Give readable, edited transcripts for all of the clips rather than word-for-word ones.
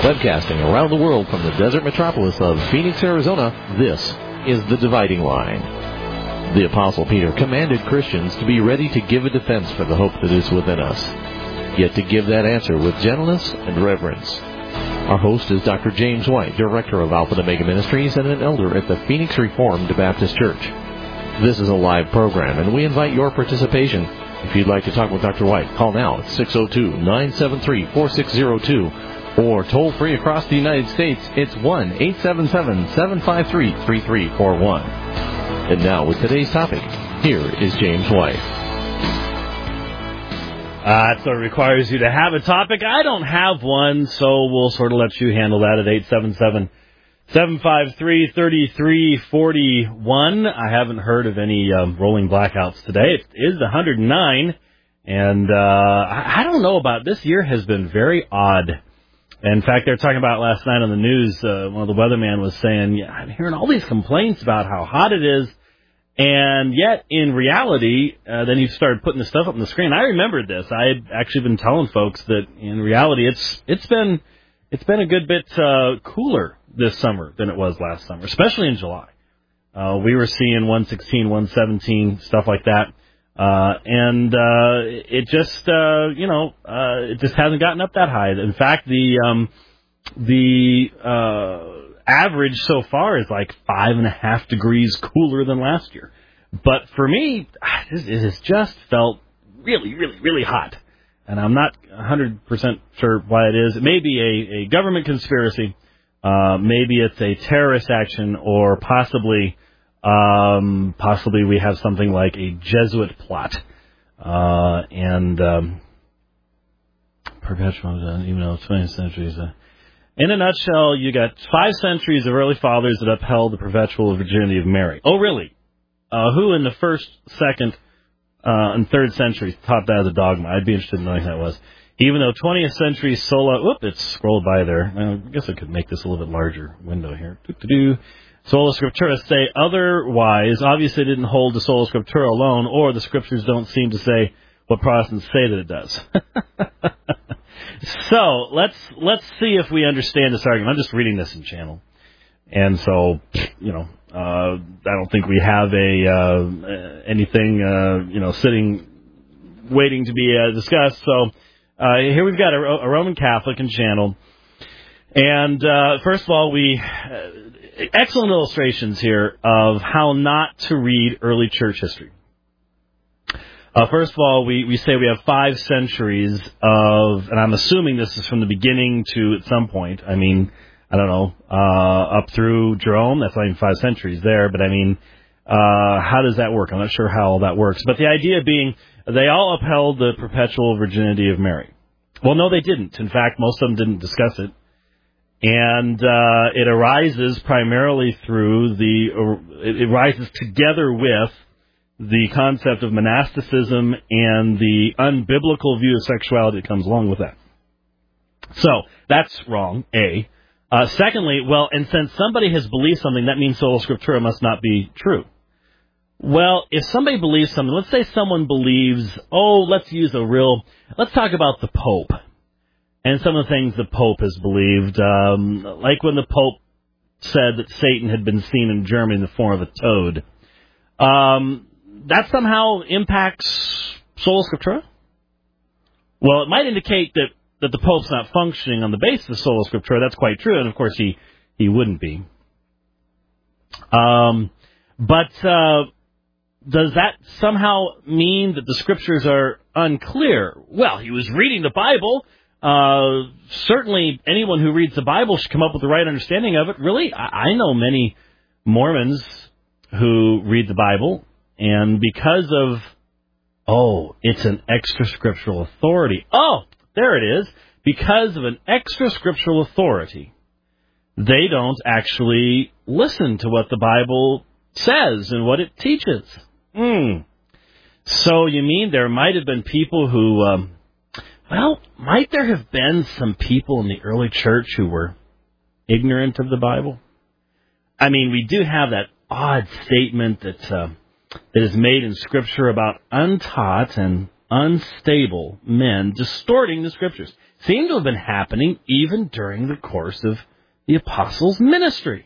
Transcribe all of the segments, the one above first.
Webcasting around the world from the desert metropolis of Phoenix, Arizona, this is The Dividing Line. The Apostle Peter commanded Christians to be ready to give a defense for the hope that is within us, yet to give that answer with gentleness and reverence. Our host is Dr. James White, Director of Alpha and Omega Ministries and an elder at the Phoenix Reformed Baptist Church. This is a live program, and we invite your participation. If you'd like to talk with Dr. White, call now at 602-973-4602. Or toll-free across the United States, it's 1-877-753-3341. And now, with today's topic, here is James White. So it requires you to have a topic. I don't have one, so we'll sort of let you handle that at 877-753-3341. I haven't heard of any rolling blackouts today. It is 109, and I don't know about this year has been very odd. In fact, they were talking about last night on the news, one of the weatherman was saying, yeah, I'm hearing all these complaints about how hot it is, and yet, in reality, then he started putting the stuff up on the screen. I remembered this. I had actually been telling folks that, in reality, it's been a good bit cooler this summer than it was last summer, especially in July. We were seeing 116, 117, stuff like that. It just, it just hasn't gotten up that high. In fact, the average so far is like 5.5 degrees cooler than last year. But for me, it has just felt really, really, really hot. And I'm not 100% sure why it is. It may be a government conspiracy. Maybe it's a terrorist action, or possibly we have something like a Jesuit plot. Perpetual, even though 20th centuries. In a nutshell, you got 5 centuries of early fathers that upheld the perpetual virginity of Mary. Oh, really? Who in the 1st, 2nd, and 3rd centuries taught that as a dogma? I'd be interested in knowing who that was. Even though 20th century it scrolled by there. I guess I could make this a little bit larger window here. Sola Scriptura say otherwise. Obviously, it didn't hold to Sola Scriptura alone, or the Scriptures don't seem to say what Protestants say that it does. So let's see if we understand this argument. I'm just reading this in channel, and so I don't think we have anything sitting waiting to be discussed. So here we've got a Roman Catholic in channel, and first of all excellent illustrations here of how not to read early church history. First of all, we say we have 5 centuries of, and I'm assuming this is from the beginning to at some point. I mean, I don't know, up through Jerome. That's not even 5 centuries there, but I mean, how does that work? I'm not sure how all that works. But the idea being, they all upheld the perpetual virginity of Mary. Well, no, they didn't. In fact, most of them didn't discuss it. And it arises primarily through it rises together with the concept of monasticism and the unbiblical view of sexuality that comes along with that. So that's wrong, A. Secondly, and since somebody has believed something, that means Sola Scriptura must not be true. Well, if somebody believes something, let's say someone believes, let's talk about the Pope. And some of the things the Pope has believed, like when the Pope said that Satan had been seen in Germany in the form of a toad, that somehow impacts Sola Scriptura? Well, it might indicate that the Pope's not functioning on the basis of Sola Scriptura. That's quite true, and of course he wouldn't be. But does that somehow mean that the Scriptures are unclear? Well, he was reading the Bible. Certainly anyone who reads the Bible should come up with the right understanding of it. Really, I know many Mormons who read the Bible, and because of, it's an extra scriptural authority. Oh, there it is. Because of an extra scriptural authority, they don't actually listen to what the Bible says and what it teaches. So you mean there might have been people who, might there have been some people in the early church who were ignorant of the Bible? I mean, we do have that odd statement that is made in Scripture about untaught and unstable men distorting the Scriptures seem to have been happening even during the course of the apostles' ministry.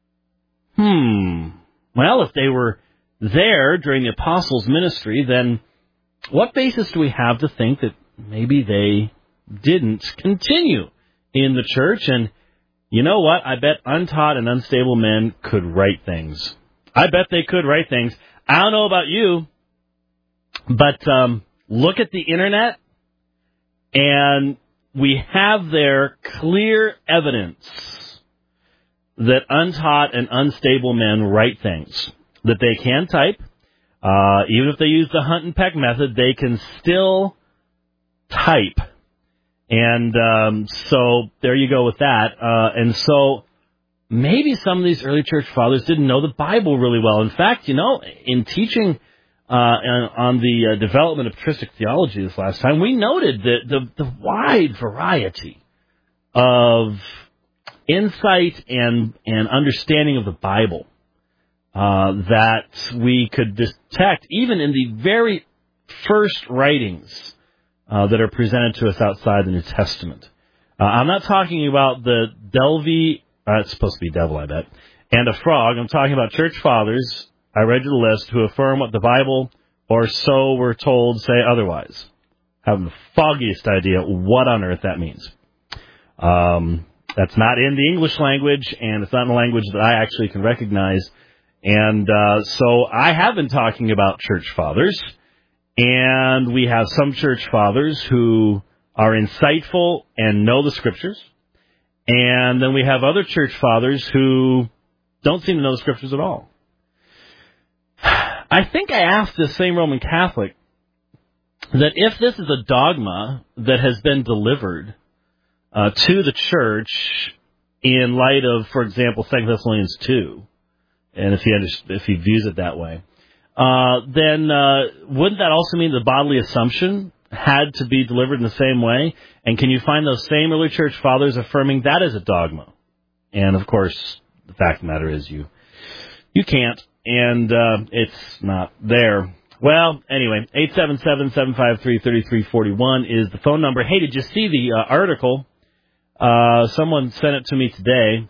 Well, if they were there during the apostles' ministry, then what basis do we have to think that maybe they didn't continue in the church? And you know what? I bet untaught and unstable men could write things. I bet they could write things. I don't know about you, but look at the Internet, and we have there clear evidence that untaught and unstable men write things, that they can type. Even if they use the hunt and peck method, they can still type. And so there you go with that. And so maybe some of these early church fathers didn't know the Bible really well. In fact, in teaching on the development of patristic theology this last time, we noted the wide variety of insight and understanding of the Bible that we could detect even in the very first writings that are presented to us outside the New Testament. I'm not talking about the Delvey, it's supposed to be devil, I bet, and a frog. I'm talking about church fathers, I read you the list, who affirm what the Bible, or so we're told, say otherwise. I have the foggiest idea what on earth that means. That's not in the English language, and it's not in a language that I actually can recognize. And so I have been talking about church fathers, and we have some church fathers who are insightful and know the Scriptures. And then we have other church fathers who don't seem to know the Scriptures at all. I think I asked the same Roman Catholic that if this is a dogma that has been delivered to the church in light of, for example, 2 Thessalonians 2, and if he views it that way, then wouldn't that also mean the bodily assumption had to be delivered in the same way? And can you find those same early church fathers affirming that as a dogma? And, of course, the fact of the matter is you can't, and it's not there. Well, anyway, 877-753-3341 is the phone number. Hey, did you see the article? Someone sent it to me today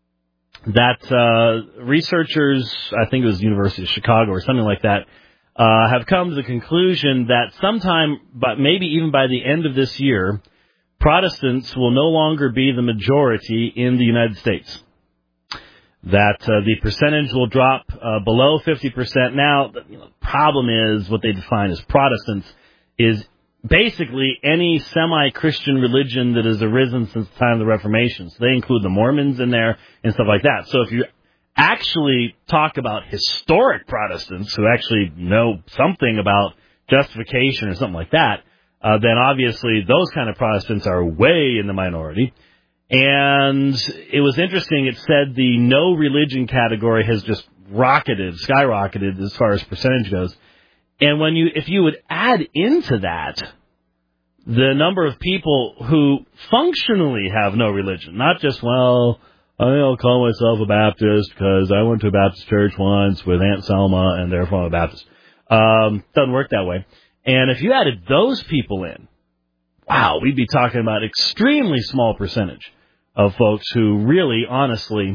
that researchers, I think it was University of Chicago or something like that, have come to the conclusion that sometime, but maybe even by the end of this year, Protestants will no longer be the majority in the United States. That the percentage will drop below 50%. Now, the problem is what they define as Protestants is basically any semi-Christian religion that has arisen since the time of the Reformation. So they include the Mormons in there and stuff like that. So if you actually talk about historic Protestants who actually know something about justification or something like that, then obviously those kind of Protestants are way in the minority. And it was interesting, it said the no religion category has just skyrocketed as far as percentage goes. And if you would add into that the number of people who functionally have no religion, not just, well, I'll call myself a Baptist because I went to a Baptist church once with Aunt Selma and therefore I'm a Baptist. Doesn't work that way. And if you added those people in, wow, we'd be talking about extremely small percentage of folks who really, honestly,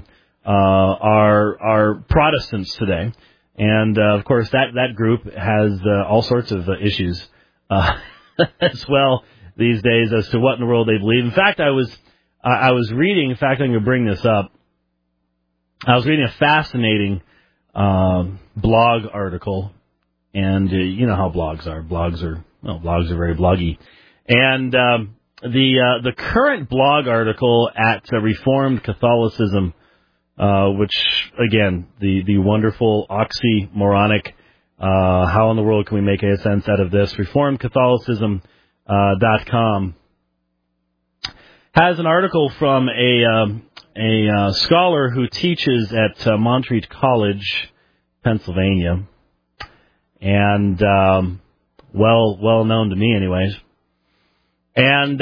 are Protestants today. And, of course, that group has all sorts of issues as well these days as to what in the world they believe. In fact, I was reading, in fact, I'm going to bring this up. I was reading a fascinating blog article, and you know how blogs are. Blogs are very bloggy. And the current blog article at Reformed Catholicism, which, again, the wonderful oxymoronic, how in the world can we make any sense out of this, reformedcatholicism.com, has an article from a scholar who teaches at Montreat College, Pennsylvania, and well known to me anyways. And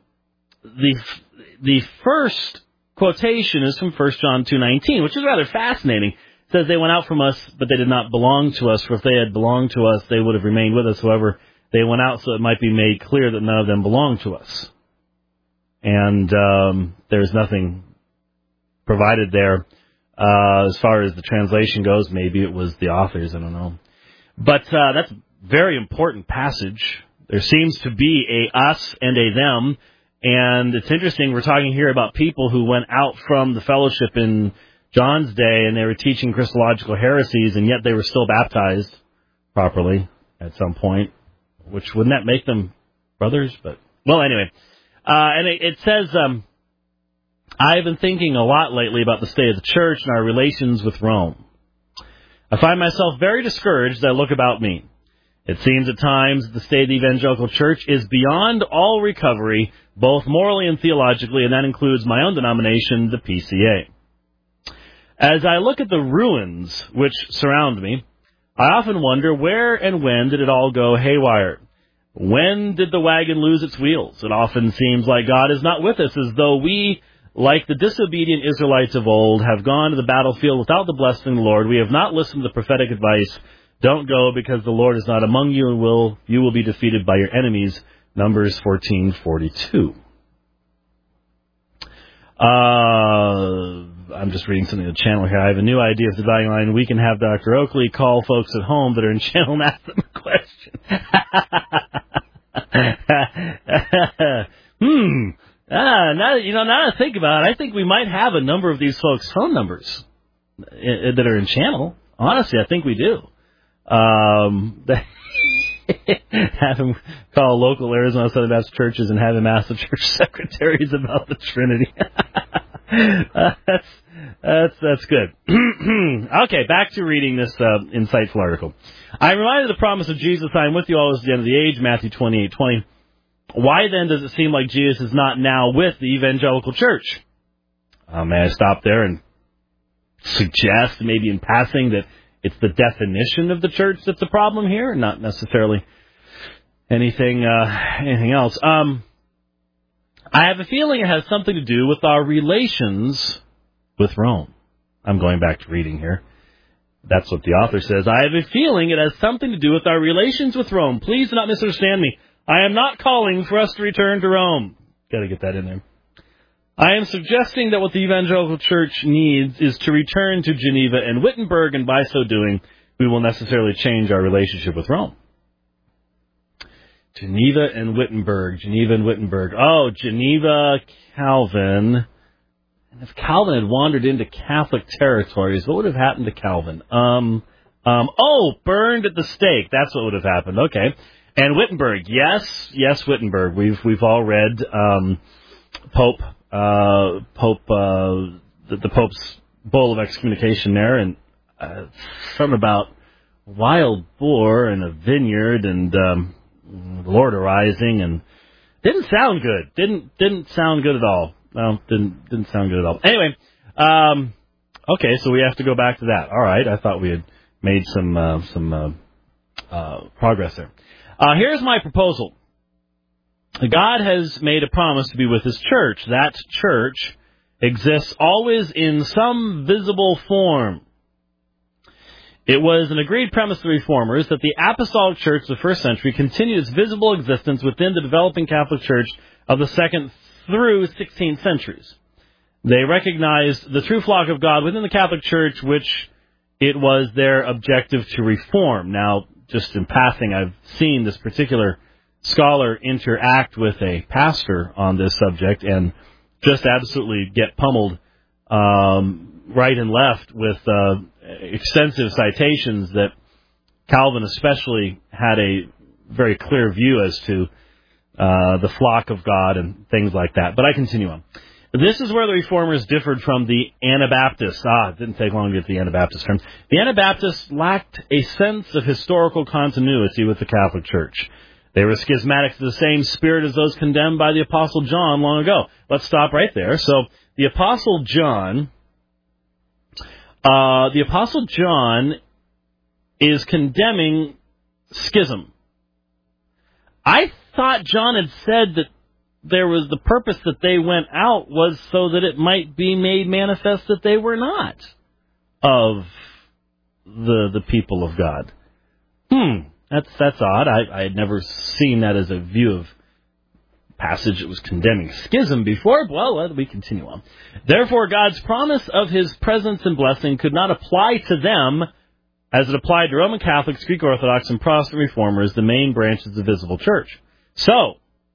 the first quotation is from 1 John 2:19, which is rather fascinating. It says, they went out from us, but they did not belong to us, for if they had belonged to us, they would have remained with us. However, they went out so it might be made clear that none of them belong to us. And there's nothing provided there as far as the translation goes. Maybe it was the authors, I don't know. But that's a very important passage. There seems to be a us and a them. And it's interesting, we're talking here about people who went out from the fellowship in John's day, and they were teaching Christological heresies, and yet they were still baptized properly at some point, which wouldn't that make them brothers? But well, anyway. And it says, I've been thinking a lot lately about the state of the church and our relations with Rome. I find myself very discouraged as I look about me. It seems at times the state of the evangelical church is beyond all recovery, both morally and theologically, and that includes my own denomination, the PCA. As I look at the ruins which surround me, I often wonder where and when did it all go haywire? When did the wagon lose its wheels? It often seems like God is not with us, as though we, like the disobedient Israelites of old, have gone to the battlefield without the blessing of the Lord. We have not listened to the prophetic advice. Don't go, because the Lord is not among you, and you will be defeated by your enemies. Numbers 14:42. I'm just reading something in the channel here. I have a new idea of the dividing line. We can have Dr. Oakley call folks at home that are in channel and ask them a question. Now that I think about it, I think we might have a number of these folks' phone numbers that are in channel. Honestly, I think we do. Have him call local Arizona Southern Baptist churches and have him ask the church secretaries about the Trinity. That's good. Okay, back to reading this insightful article. I'm reminded of the promise of Jesus, I am with you always to the end of the age, Matthew 28:20. Why then does it seem like Jesus is not now with the evangelical church? May I stop there and suggest, maybe in passing, that it's the definition of the church that's the problem here, not necessarily anything else. I have a feeling it has something to do with our relations with Rome. I'm going back to reading here. That's what the author says. I have a feeling it has something to do with our relations with Rome. Please do not misunderstand me. I am not calling for us to return to Rome. Got to get that in there. I am suggesting that what the evangelical church needs is to return to Geneva and Wittenberg, and by so doing, we will necessarily change our relationship with Rome. Geneva and Wittenberg. Oh, Geneva, Calvin. And if Calvin had wandered into Catholic territories, what would have happened to Calvin? Burned at the stake. That's what would have happened. Okay. And Wittenberg. Yes, Wittenberg. We've all read the Pope's bull of excommunication there, and something about wild boar and a vineyard and the Lord arising, and didn't sound good. Didn't sound good at all. No, didn't sound good at all. Anyway, okay, so we have to go back to that. All right, I thought we had made some progress there. Here's my proposal. God has made a promise to be with His church. That church exists always in some visible form. It was an agreed premise of the Reformers that the Apostolic Church of the first century continued its visible existence within the developing Catholic Church of the 2nd through 16th centuries. They recognized the true flock of God within the Catholic Church, which it was their objective to reform. Now, just in passing, I've seen this particular scholar interact with a pastor on this subject and just absolutely get pummeled right and left with extensive citations that Calvin especially had a very clear view as to the flock of God and things like that. But I continue on. This is where the Reformers differed from the Anabaptists. It didn't take long to get the Anabaptist term. The Anabaptists lacked a sense of historical continuity with the Catholic Church. They were schismatic to the same spirit as those condemned by the Apostle John long ago. Let's stop right there. So the Apostle John is condemning schism. I thought John had said that there was the purpose that they went out was so that it might be made manifest that they were not of the people of God. That's odd. I had never seen that as a view of passage that was condemning schism before. Well, we continue on. Therefore, God's promise of his presence and blessing could not apply to them as it applied to Roman Catholics, Greek Orthodox, and Protestant Reformers, the main branches of the visible church. So,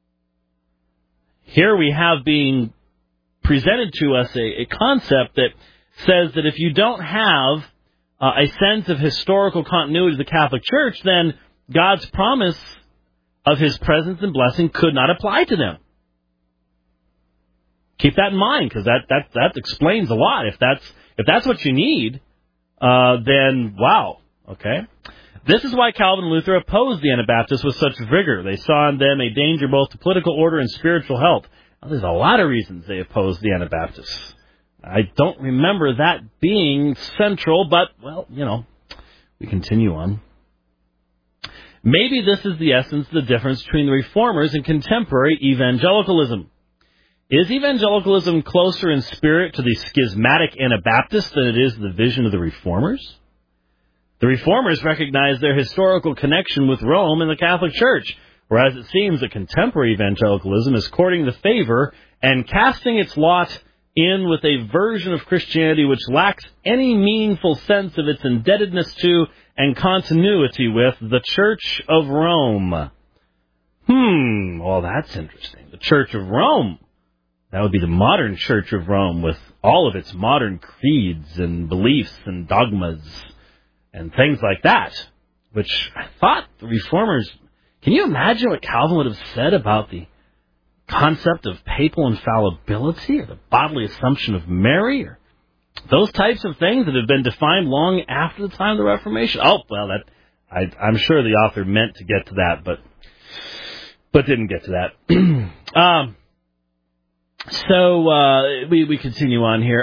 here we have being presented to us a concept that says that if you don't have a sense of historical continuity of the Catholic Church, then God's promise of his presence and blessing could not apply to them. Keep that in mind, because that explains a lot. If that's what you need, then wow, okay. This is why Calvin and Luther opposed the Anabaptists with such vigor. They saw in them a danger both to political order and spiritual health. Now, there's a lot of reasons they opposed the Anabaptists. I don't remember that being central, but, well, we continue on. Maybe this is the essence of the difference between the Reformers and contemporary evangelicalism. Is evangelicalism closer in spirit to the schismatic Anabaptists than it is the vision of the Reformers? The Reformers recognize their historical connection with Rome and the Catholic Church, whereas it seems that contemporary evangelicalism is courting the favor and casting its lot in with a version of Christianity which lacks any meaningful sense of its indebtedness to and continuity with the Church of Rome. Well, that's interesting. The Church of Rome. That would be the modern Church of Rome with all of its modern creeds and beliefs and dogmas and things like that, which I thought the Reformers... Can you imagine what Calvin would have said about the concept of papal infallibility or the bodily assumption of Mary or those types of things that have been defined long after the time of the Reformation? Oh, well, I'm sure the author meant to get to that, but didn't get to that. So we continue on here.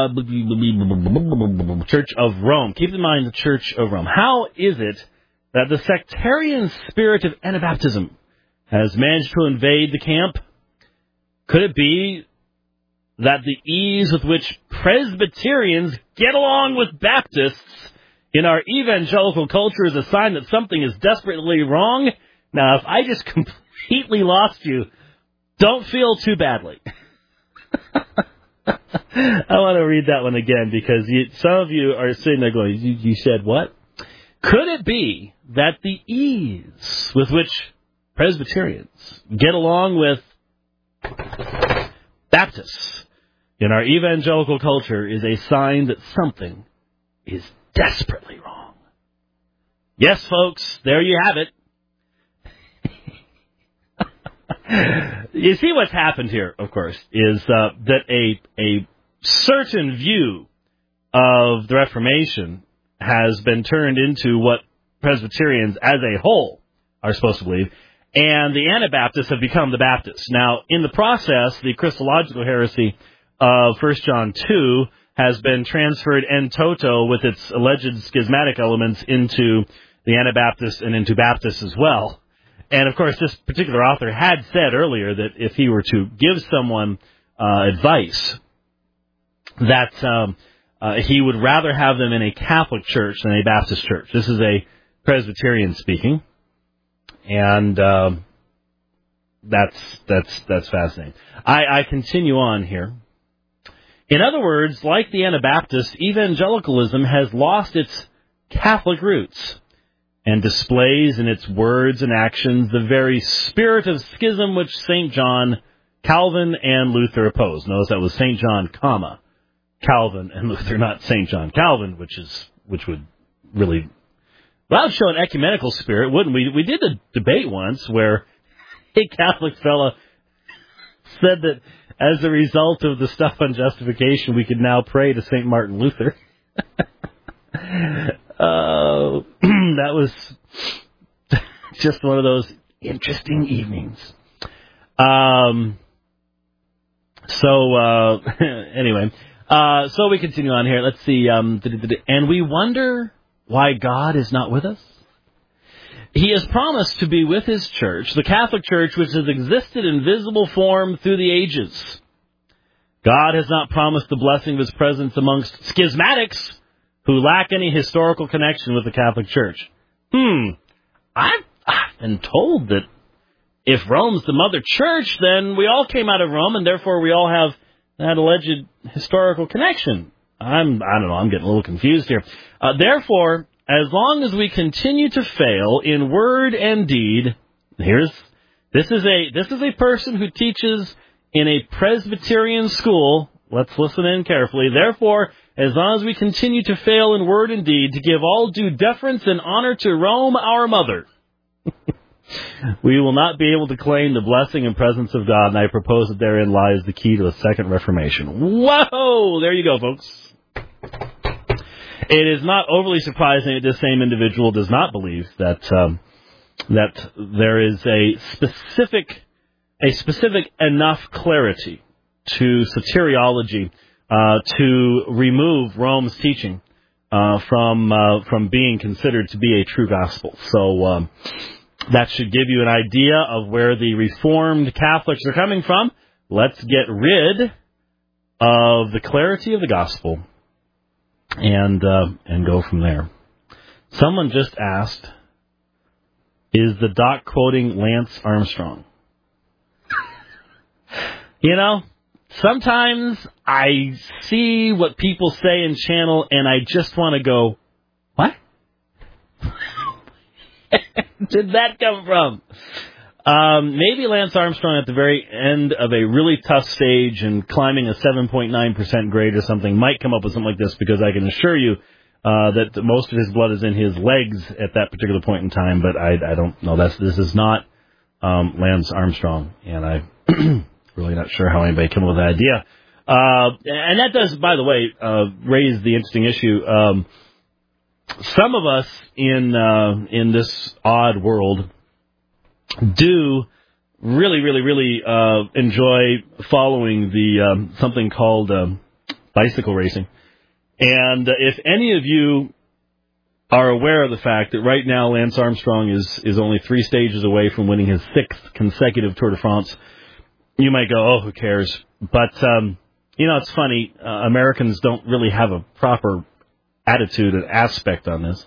Church of Rome. Keep in mind the Church of Rome. How is it that the sectarian spirit of Anabaptism has managed to invade the camp? Could it be that the ease with which Presbyterians get along with Baptists in our evangelical culture is a sign that something is desperately wrong? Now, if I just completely lost you, don't feel too badly. I want to read that one again because some of you are sitting there going, you said what? Could it be that the ease with which Presbyterians get along with Baptists in our evangelical culture is a sign that something is desperately wrong? Yes, folks, there you have it. You see what's happened here, of course, is that a certain view of the Reformation has been turned into what Presbyterians as a whole are supposed to believe, and the Anabaptists have become the Baptists. Now, in the process, the Christological heresy of 1 John 2 has been transferred en toto with its alleged schismatic elements into the Anabaptists and into Baptists as well. And, of course, this particular author had said earlier that if he were to give someone advice, that he would rather have them in a Catholic church than a Baptist church. This is a Presbyterian speaking, and that's fascinating. I continue on here. In other words, like the Anabaptists, evangelicalism has lost its Catholic roots and displays in its words and actions the very spirit of schism which St. John, Calvin, and Luther opposed. Notice that was St. John, Calvin and Luther, not St. John Calvin, which would really, well, show an ecumenical spirit, wouldn't we? We did a debate once where a Catholic fella said that as a result of the stuff on justification, we could now pray to St. Martin Luther. That was just one of those interesting evenings. Anyway, so we continue on here. Let's see. And we wonder why God is not with us. He has promised to be with His church, the Catholic Church, which has existed in visible form through the ages. God has not promised the blessing of His presence amongst schismatics who lack any historical connection with the Catholic Church. I've been told that if Rome's the mother church, then we all came out of Rome, and therefore we all have that alleged historical connection. I don't know, I'm getting a little confused here. Therefore, as long as we continue to fail in word and deed, this is a person who teaches in a Presbyterian school. Let's listen in carefully. Therefore, as long as we continue to fail in word and deed, to give all due deference and honor to Rome, our mother, we will not be able to claim the blessing and presence of God, and I propose that therein lies the key to a second Reformation. Whoa! There you go, folks. It is not overly surprising that this same individual does not believe that there is a specific enough clarity to soteriology to remove Rome's teaching from being considered to be a true gospel. So that should give you an idea of where the Reformed Catholics are coming from. Let's get rid of the clarity of the gospel and go from there. Someone just asked, is the doc quoting Lance Armstrong? You know, sometimes I see what people say in channel and I just want to go, what? Did that come from? Maybe Lance Armstrong at the very end of a really tough stage and climbing a 7.9% grade or something might come up with something like this, because I can assure you that most of his blood is in his legs at that particular point in time, but I don't know. This is not Lance Armstrong, and I'm really not sure how anybody came up with that idea. And that does, by the way, raise the interesting issue. Some of us in this odd world do really enjoy following the something called bicycle racing. And if any of you are aware of the fact that right now Lance Armstrong is only 3 stages away from winning his 6th consecutive Tour de France, you might go, oh, who cares? But, it's funny. Americans don't really have a proper attitude and aspect on this.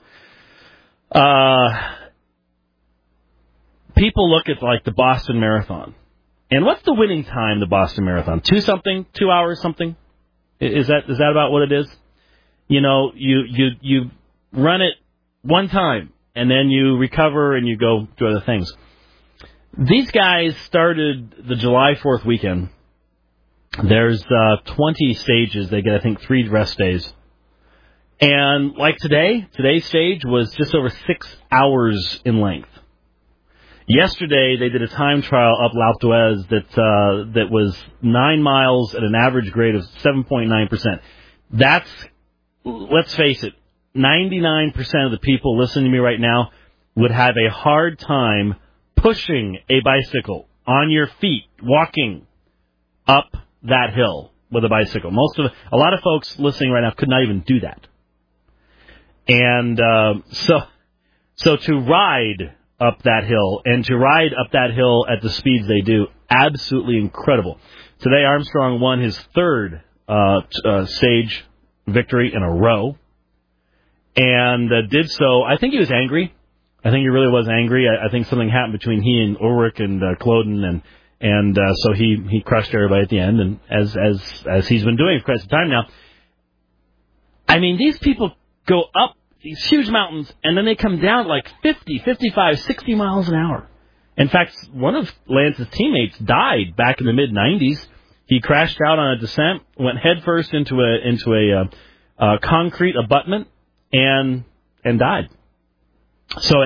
People look at, like, the Boston Marathon. And what's the winning time, the Boston Marathon? 2 hours something? Is that about what it is? You know, you run it one time, and then you recover and you go do other things. These guys started the July 4th weekend. There's 20 stages. They get, I think, 3 rest days. And like today's stage was just over 6 hours in length. Yesterday, they did a time trial up L'Alpe d'Huez that was 9 miles at an average grade of 7.9%. That's, let's face it, 99% of the people listening to me right now would have a hard time pushing a bicycle on your feet, walking up that hill with a bicycle. A lot of folks listening right now could not even do that. And so to ride up that hill, and to ride up that hill at the speeds they do, absolutely incredible. Today, Armstrong won his 3rd stage victory in a row, and did so. I think he was angry. I think he really was angry. I think something happened between he and Ulrich and Kloden, and so he crushed everybody at the end, and as he's been doing for quite some time now. I mean, these people go up these huge mountains, and then they come down like 50, 55, 60 miles an hour. In fact, one of Lance's teammates died back in the mid-'90s. He crashed out on a descent, went headfirst into a concrete abutment, and died. So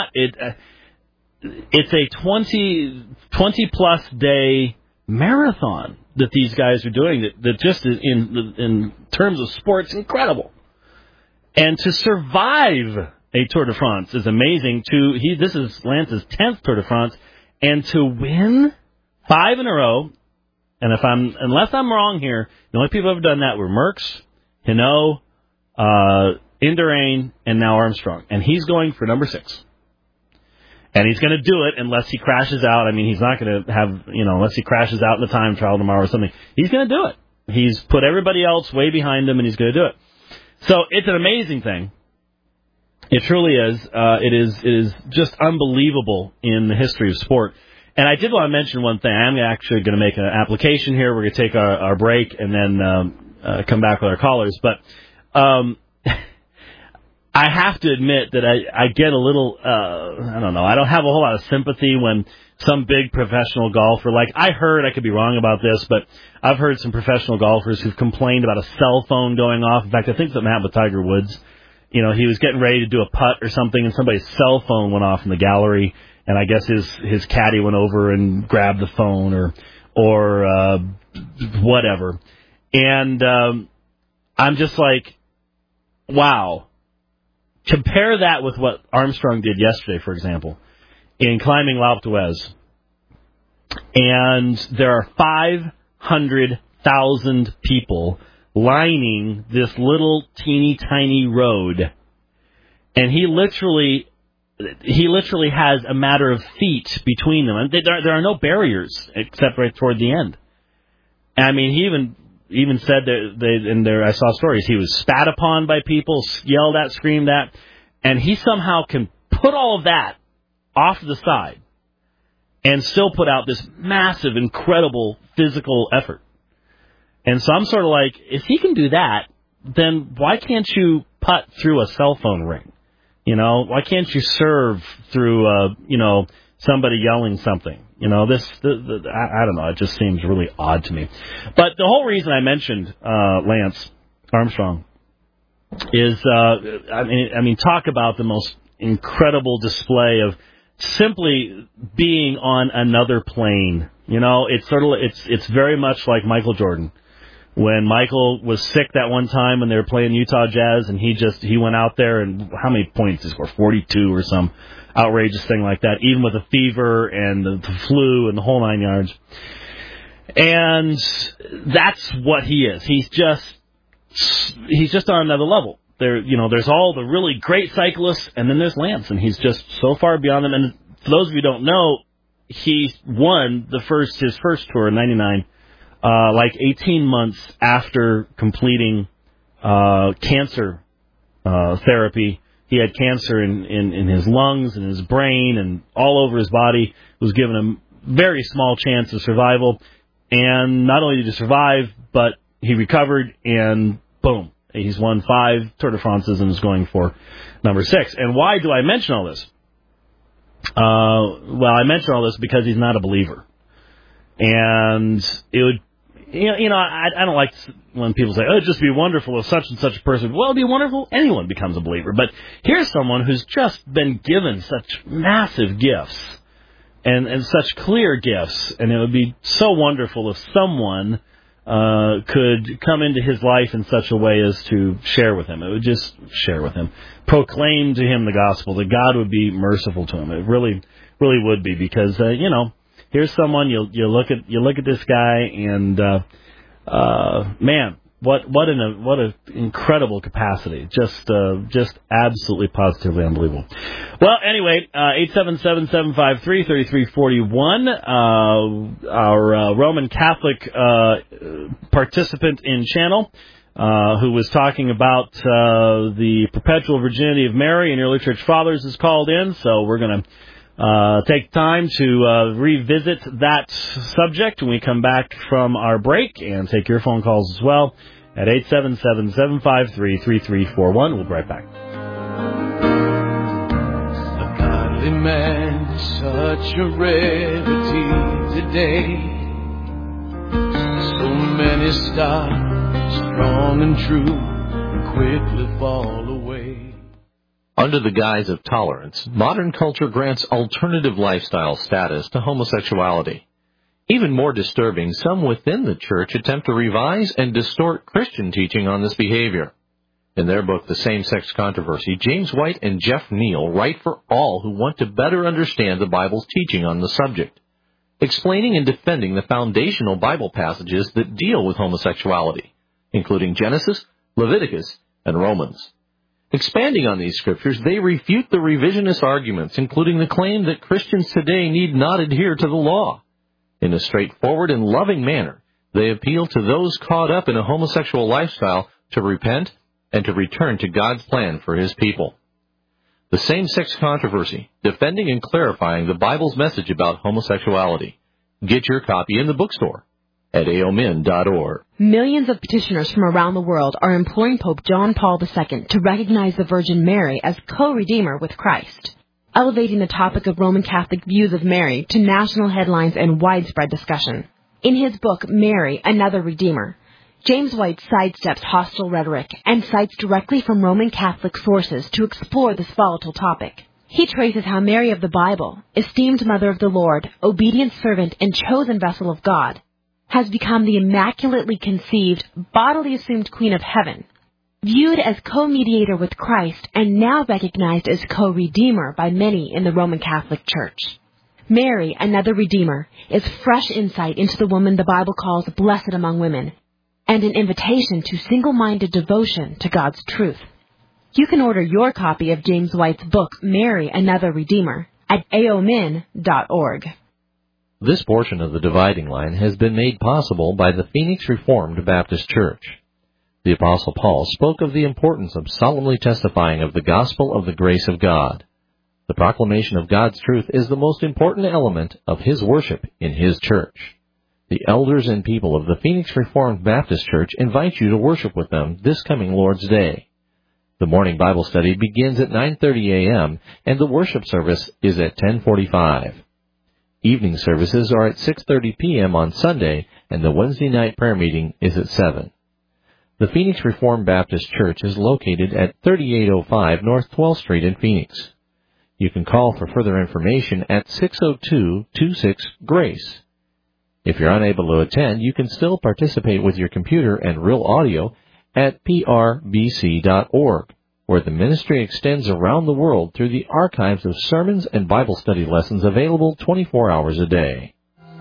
it's a 20 plus day marathon that these guys are doing that just is in terms of sports incredible. And to survive a Tour de France is amazing. This is Lance's 10th Tour de France, and to win 5 in a row. And unless I'm wrong here, the only people who have done that were Merckx, Hinault, Indurain, and now Armstrong. And he's going for number 6. And he's going to do it unless he crashes out. I mean, he's not going to have, unless he crashes out in the time trial tomorrow or something. He's going to do it. He's put everybody else way behind him, and he's going to do it. So it's an amazing thing. It truly is. It is just unbelievable in the history of sport. And I did want to mention one thing. I'm actually going to make an application here. We're going to take our break and then come back with our callers. But I have to admit that I get a little, I don't know, I don't have a whole lot of sympathy when some big professional golfer, like I could be wrong about this, but I've heard some professional golfers who've complained about a cell phone going off. In fact, I think something happened with Tiger Woods. You know, he was getting ready to do a putt or something, and somebody's cell phone went off in the gallery, and I guess his caddy went over and grabbed the phone or whatever. And I'm just like, wow. Compare that with what Armstrong did yesterday, for example, in climbing L'Alpe d'Huez. And there are 500,000 people lining this little teeny tiny road. And he literally has a matter of feet between them. And there are no barriers except right toward the end. I mean, he even said that I saw stories. He was spat upon by people, yelled at, screamed at, and he somehow can put all of that off to the side and still put out this massive, incredible physical effort. And so I'm sort of like, if he can do that, then why can't you putt through a cell phone ring? You know, why can't you serve through, somebody yelling something? You know, I don't know. It just seems really odd to me. But the whole reason I mentioned Lance Armstrong is, I mean, talk about the most incredible display of simply being on another plane. You know, it's very much like Michael Jordan. When Michael was sick that one time when they were playing Utah Jazz, and he went out there and how many points did he score? 42 or some outrageous thing like that, even with a fever and the flu and the whole 9 yards. And that's what he is. He's just on another level. There's all the really great cyclists, and then there's Lance, and he's just so far beyond them. And for those of you who don't know, he won his first tour in '99. 18 months after completing cancer therapy. He had cancer in his lungs and his brain and all over his body. Was given a very small chance of survival. And not only did he survive, but he recovered, and boom, he's won 5 Tour de France's and is going for number 6. And why do I mention all this? I mention all this because he's not a believer. And it would, I don't like when people say, it'd just be wonderful if such and such a person. Well, it'd be wonderful. Anyone becomes a believer. But here's someone who's just been given such massive gifts and such clear gifts. And it would be so wonderful if someone could come into his life in such a way as to share with him. It would just share with him, proclaim to him the gospel, that God would be merciful to him. It really, really would be, because, here's someone, you look at this guy, and man, what an incredible capacity. Just absolutely positively unbelievable. Well, anyway, 877-753-3341, our Roman Catholic participant in channel, who was talking about the perpetual virginity of Mary and early church fathers, is called in, so we're going to take time to revisit that subject when we come back from our break, and take your phone calls as well at 877-753-3341. We'll be right back. A godly man is such a rarity today. So many start strong and true and quickly fall away. Under the guise of tolerance, modern culture grants alternative lifestyle status to homosexuality. Even more disturbing, some within the church attempt to revise and distort Christian teaching on this behavior. In their book, The Same-Sex Controversy, James White and Jeff Neal write for all who want to better understand the Bible's teaching on the subject, explaining and defending the foundational Bible passages that deal with homosexuality, including Genesis, Leviticus, and Romans. Expanding on these scriptures, they refute the revisionist arguments, including the claim that Christians today need not adhere to the law. In a straightforward and loving manner, they appeal to those caught up in a homosexual lifestyle to repent and to return to God's plan for His people. The Same-Sex Controversy, Defending and Clarifying the Bible's Message About Homosexuality. Get your copy in the bookstore at aomin.org. Millions of petitioners from around the world are imploring Pope John Paul II to recognize the Virgin Mary as co-redeemer with Christ, elevating the topic of Roman Catholic views of Mary to national headlines and widespread discussion. In his book, Mary, Another Redeemer, James White sidesteps hostile rhetoric and cites directly from Roman Catholic sources to explore this volatile topic. He traces how Mary of the Bible, esteemed Mother of the Lord, obedient servant, and chosen vessel of God, has become the immaculately conceived, bodily assumed Queen of Heaven, viewed as co-mediator with Christ and now recognized as co-redeemer by many in the Roman Catholic Church. Mary, Another Redeemer, is fresh insight into the woman the Bible calls blessed among women, and an invitation to single-minded devotion to God's truth. You can order your copy of James White's book, Mary, Another Redeemer, at aomin.org. This portion of the Dividing Line has been made possible by the Phoenix Reformed Baptist Church. The Apostle Paul spoke of the importance of solemnly testifying of the gospel of the grace of God. The proclamation of God's truth is the most important element of his worship in his church. The elders and people of the Phoenix Reformed Baptist Church invite you to worship with them this coming Lord's Day. The morning Bible study begins at 9:30 a.m. and the worship service is at 10:45. Evening services are at 6:30 p.m. on Sunday, and the Wednesday night prayer meeting is at 7. The Phoenix Reformed Baptist Church is located at 3805 North 12th Street in Phoenix. You can call for further information at 602-26-GRACE. If you're unable to attend, you can still participate with your computer and real audio at prbc.org, where the ministry extends around the world through the archives of sermons and Bible study lessons available 24 hours a day.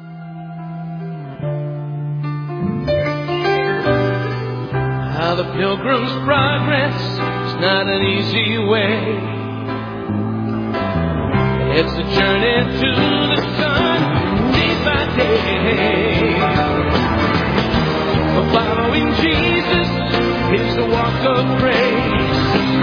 How the Pilgrim's Progress is not an easy way. It's a journey to the sun, day by day. But following Jesus is the walk of grace.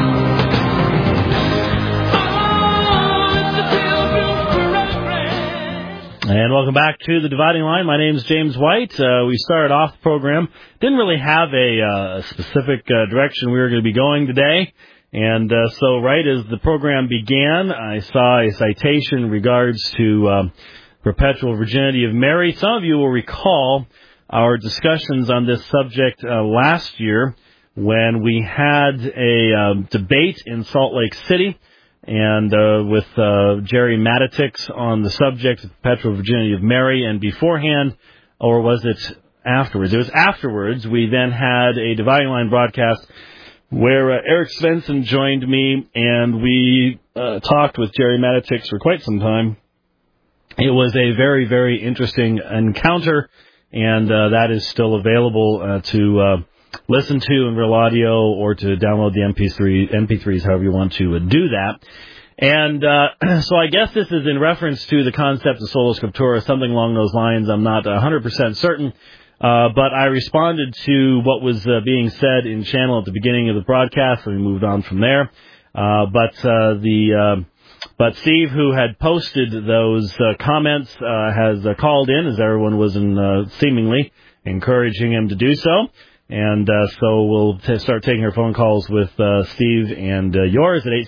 Oh, it's the Pilgrim's Progress. And welcome back to the Dividing Line. My name is James White. We started off the program. Didn't really have a specific direction we were going to be going today. And so right as the program began, I saw a citation in regards to perpetual virginity of Mary. Some of you will recall our discussions on this subject last year when we had a debate in Salt Lake City and with Jerry Matitix on the subject of perpetual virginity of Mary. And beforehand, or was it afterwards? It was afterwards. We then had a Dividing Line broadcast where Eric Svensson joined me, and we talked with Jerry Matitix for quite some time. It was a very, very interesting encounter, and that is still available to listen to in real audio or to download the MP3s, however you want to do that. And so I guess this is in reference to the concept of sola scriptura, something along those lines. I'm not 100% certain. But I responded to what was being said in channel at the beginning of the broadcast, and we moved on from there. But Steve, who had posted those comments, has called in, as everyone was seemingly encouraging him to do so. And so we'll start taking our phone calls with Steve and yours at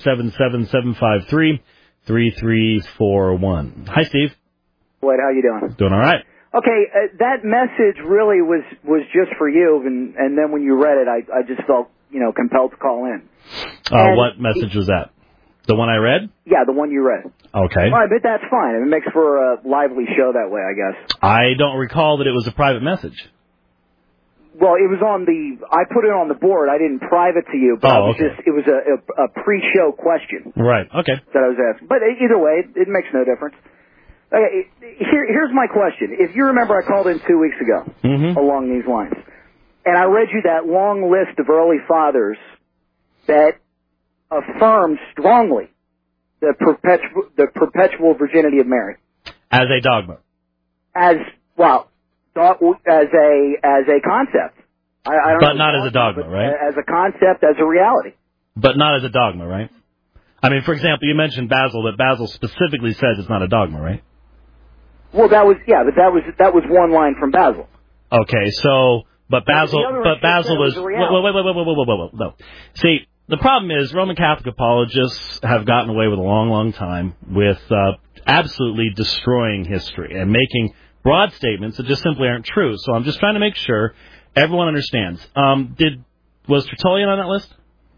877-753-3341. Hi, Steve. What? How you doing? Doing all right. Okay, that message really was just for you, and then when you read it, I just felt compelled to call in. What message was that? The one I read? Yeah, the one you read. Okay. All right, but that's fine. It makes for a lively show that way, I guess. I don't recall that it was a private message. Well, it was I put it on the board. I didn't private to you, but it was a pre-show question. Right. Okay. That I was asking. But either way, it makes no difference. Okay, here's my question. If you remember, I called in 2 weeks ago along these lines, and I read you that long list of early fathers that affirmed strongly the perpetual virginity of Mary as a dogma. As a concept. I don't but know not as a dogma, right? As a concept, as a reality. But not as a dogma, right? I mean, for example, you mentioned Basil, that Basil specifically says it's not a dogma, right? Well, that was one line from Basil. Okay, so, but Basil was, wait, no. See, the problem is Roman Catholic apologists have gotten away with a long, long time with absolutely destroying history and making broad statements that just simply aren't true. So I'm just trying to make sure everyone understands. Was Tertullian on that list?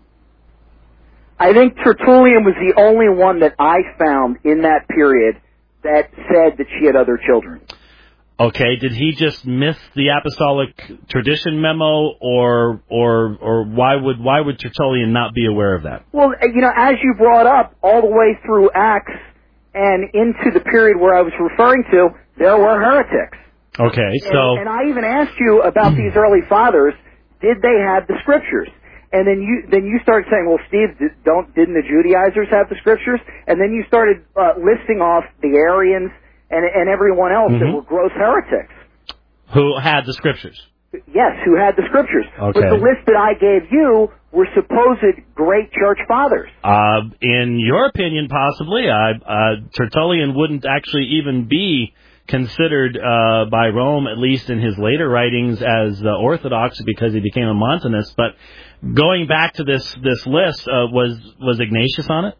I think Tertullian was the only one that I found in that period that said that she had other children. Okay, did he just miss the apostolic tradition memo, or why would Tertullian not be aware of that? Well, as you brought up, all the way through Acts and into the period where I was referring to, there were heretics. Okay, so... And I even asked you about these early fathers, did they have the scriptures? And then you started saying, well, Steve, didn't the Judaizers have the scriptures? And then you started listing off the Arians and everyone else that were gross heretics. Who had the scriptures? Yes, who had the scriptures. Okay. But the list that I gave you were supposed great church fathers. In your opinion, possibly. Tertullian wouldn't actually even be considered by Rome, at least in his later writings, as orthodox because he became a Montanist. But going back to this list, was Ignatius on it?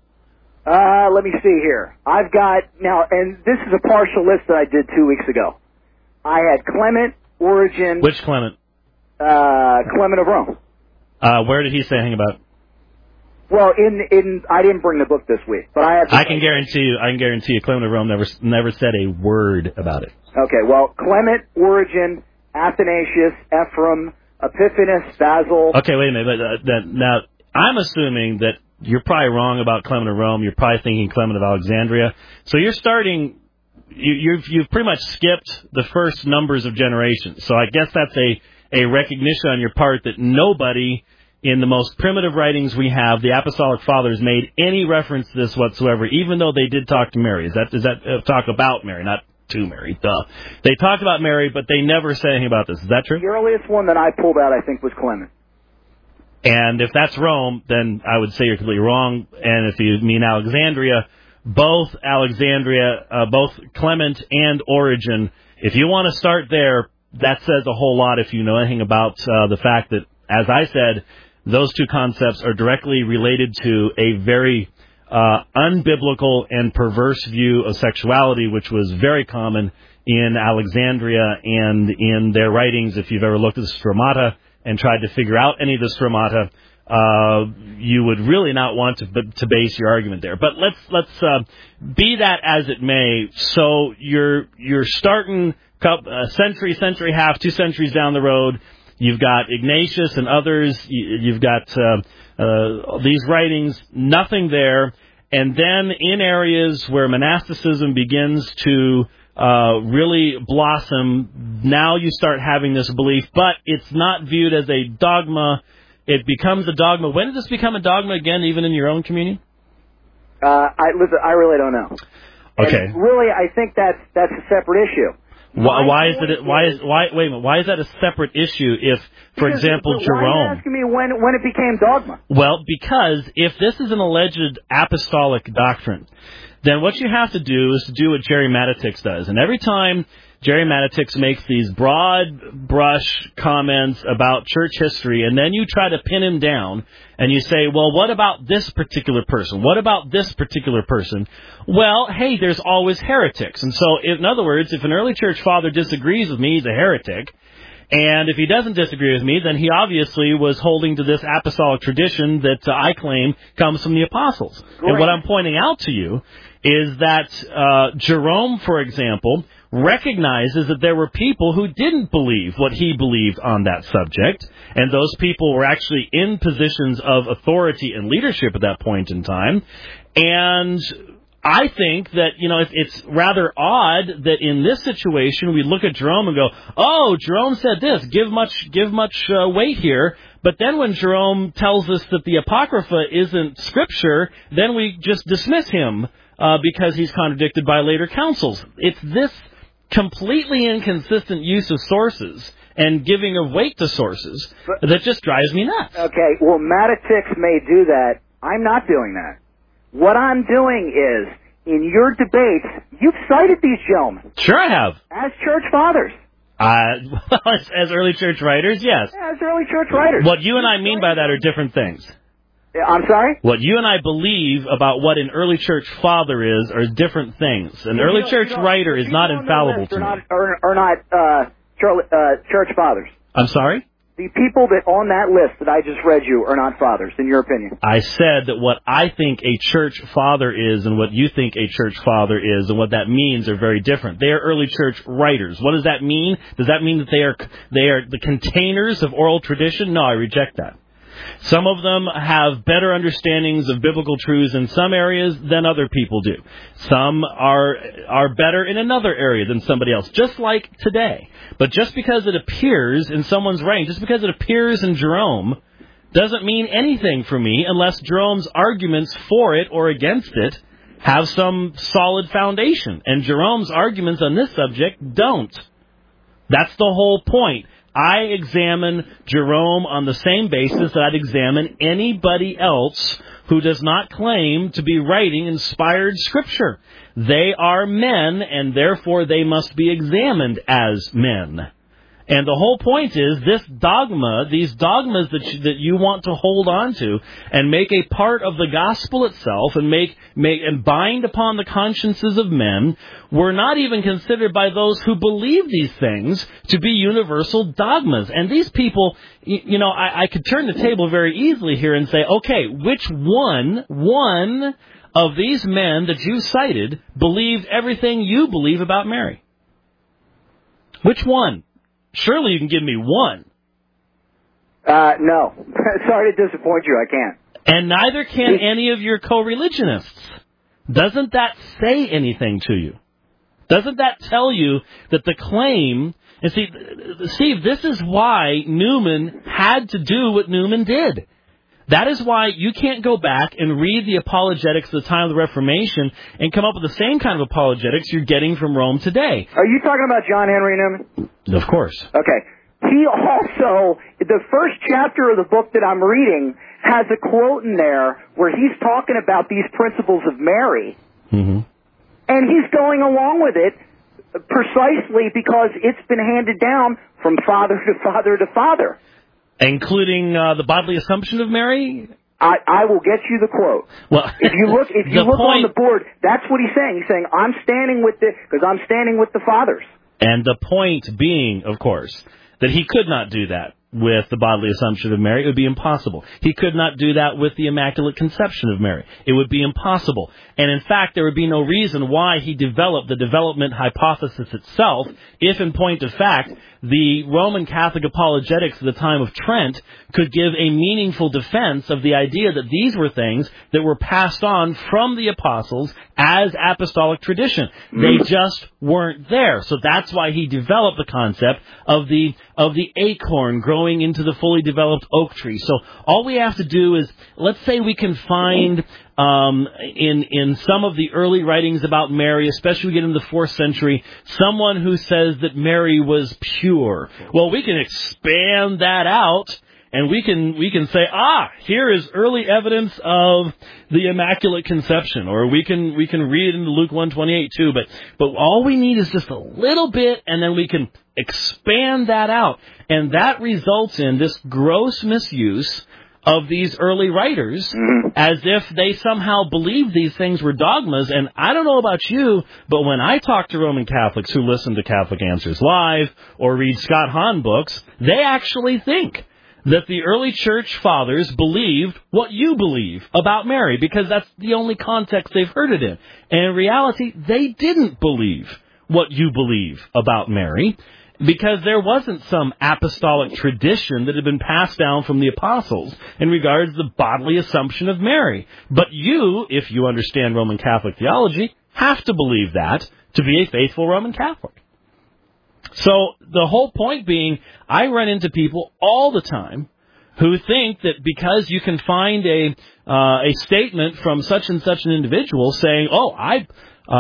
Let me see here. I've got, now, and this is a partial list that I did 2 weeks ago. I had Clement, Origen. Which Clement? Clement of Rome. Where did he say anything about? Well, I didn't bring the book this week, but I can guarantee you, Clement of Rome never said a word about it. Okay, well, Clement, Origen, Athanasius, Ephraim, Epiphanes, Basil. Okay, wait a minute. Now, I'm assuming that you're probably wrong about Clement of Rome. You're probably thinking Clement of Alexandria. So you're starting. You've pretty much skipped the first numbers of generations. So I guess that's a recognition on your part that nobody in the most primitive writings we have, the Apostolic Fathers, made any reference to this whatsoever, even though they did talk to Mary. Is that talk about Mary, not to Mary? Duh. They talked about Mary, but they never said anything about this. Is that true? The earliest one that I pulled out, I think, was Clement. And if that's Rome, then I would say you're completely wrong. And if you mean Alexandria, both Clement and Origen, if you want to start there, that says a whole lot if you know anything about the fact that, as I said, those two concepts are directly related to a very unbiblical and perverse view of sexuality, which was very common in Alexandria and in their writings. If you've ever looked at the Stromata and tried to figure out any of the Stromata, you would really not want to base your argument there. But let's be that as it may. So you're starting century, half, 2 centuries down the road. You've got Ignatius and others. You've got these writings. Nothing there. And then in areas where monasticism begins to really blossom, now you start having this belief, but it's not viewed as a dogma. It becomes a dogma. When did this become a dogma again, even in your own communion? I really don't know. Okay. And really, I think that's a separate issue. Why is that a separate issue? If, for example, Jerome. Why are you asking me when it became dogma? Well, because if this is an alleged apostolic doctrine, then what you have to do is to do what Jerry Matitix does. And every time Jerry Matitix makes these broad brush comments about church history, and then you try to pin him down, and you say, well, what about this particular person? What about this particular person? Well, hey, there's always heretics. And so, in other words, if an early church father disagrees with me, he's a heretic. And if he doesn't disagree with me, then he obviously was holding to this apostolic tradition that I claim comes from the apostles. Great. And what I'm pointing out to you is that Jerome, for example, recognizes that there were people who didn't believe what he believed on that subject, and those people were actually in positions of authority and leadership at that point in time. And I think that, it's rather odd that in this situation we look at Jerome and go, oh, Jerome said this, give much weight here. But then when Jerome tells us that the Apocrypha isn't Scripture, then we just dismiss him because he's contradicted by later councils. It's this completely inconsistent use of sources and giving of weight to sources that just drives me nuts. Okay, well, Matitix may do that. I'm not doing that. What I'm doing is, in your debates, you've cited these gentlemen. Sure I have. As church fathers. As early church writers, yes. Yeah, as early church writers. What you and I mean by that are different things. I'm sorry? What you and I believe about what an early church father is are different things. An early church writer is not infallible to me. Are not church fathers. I'm sorry? The people that on that list that I just read you are not fathers, in your opinion. I said that what I think a church father is and what you think a church father is and what that means are very different. They are early church writers. What does that mean? Does that mean that they are the containers of oral tradition? No, I reject that. Some of them have better understandings of biblical truths in some areas than other people do. Some are better in another area than somebody else, just like today. But just because it appears in someone's writing, just because it appears in Jerome, doesn't mean anything for me unless Jerome's arguments for it or against it have some solid foundation. And Jerome's arguments on this subject don't. That's the whole point. I examine Jerome on the same basis that I'd examine anybody else who does not claim to be writing inspired Scripture. They are men, and therefore they must be examined as men. And the whole point is this dogma, these dogmas that you want to hold on to and make a part of the gospel itself and make and bind upon the consciences of men were not even considered by those who believe these things to be universal dogmas. And these people, I could turn the table very easily here and say, okay, which one of these men that you cited believed everything you believe about Mary? Which one? Surely you can give me one. No. Sorry to disappoint you, I can't. And neither can any of your co-religionists. Doesn't that say anything to you? Doesn't that tell you that the claim... And see, Steve, this is why Newman had to do what Newman did. That is why you can't go back and read the apologetics of the time of the Reformation and come up with the same kind of apologetics you're getting from Rome today. Are you talking about John Henry Newman? Of course. Okay. He also, the first chapter of the book that I'm reading has a quote in there where he's talking about these principles of Mary. Mm-hmm. And he's going along with it precisely because it's been handed down from father to father to father. Including the bodily assumption of Mary? I will get you the quote. Well, if you look on the board, that's what he's saying. He's saying, I'm standing with the fathers. And the point being, of course, that he could not do that with the bodily assumption of Mary. It would be impossible. He could not do that with the Immaculate Conception of Mary. It would be impossible. And in fact, there would be no reason why he developed the development hypothesis itself if, in point of fact, the Roman Catholic apologetics at the time of Trent could give a meaningful defense of the idea that these were things that were passed on from the apostles as apostolic tradition. They just weren't there. So that's why he developed the concept of the acorn growing into the fully developed oak tree. So all we have to do is, let's say we can find in some of the early writings about Mary, especially we get into the 4th century, someone who says that Mary was pure. Well, we can expand that out, and we can say, here is early evidence of the Immaculate Conception, or we can read it into Luke 1:28 too. But all we need is just a little bit, and then we can expand that out, and that results in this gross misuse of these early writers as if they somehow believed these things were dogmas. And I don't know about you, but when I talk to Roman Catholics who listen to Catholic Answers Live or read Scott Hahn books, they actually think that the early church fathers believed what you believe about Mary, because that's the only context they've heard it in. And in reality, they didn't believe what you believe about Mary, because there wasn't some apostolic tradition that had been passed down from the apostles in regards to the bodily assumption of Mary. But you, if you understand Roman Catholic theology, have to believe that to be a faithful Roman Catholic. So the whole point being, I run into people all the time who think that because you can find a statement from such and such an individual saying,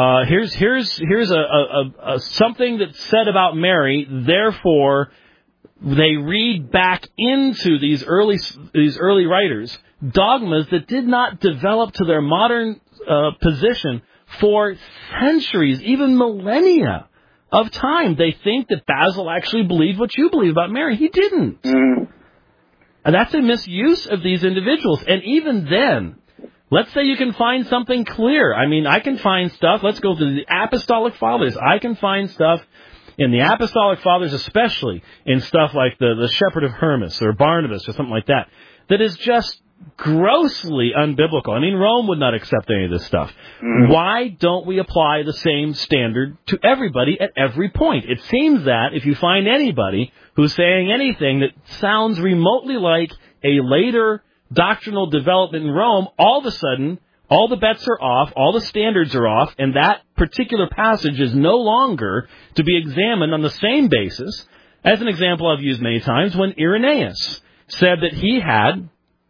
here's a something that's said about Mary, therefore they read back into these early writers dogmas that did not develop to their modern position for centuries, even millennia of time. They think that Basil actually believed what you believe about Mary. He didn't. Mm. And that's a misuse of these individuals. And even then, let's say you can find something clear. I mean, I can find stuff. Let's go to the Apostolic Fathers. I can find stuff in the Apostolic Fathers, especially in stuff like the Shepherd of Hermas or Barnabas or something like that, that is just grossly unbiblical. I mean, Rome would not accept any of this stuff. Mm-hmm. Why don't we apply the same standard to everybody at every point? It seems that if you find anybody who's saying anything that sounds remotely like a later doctrinal development in Rome, all of a sudden, all the bets are off, all the standards are off, and that particular passage is no longer to be examined on the same basis as an example I've used many times when Irenaeus said that he had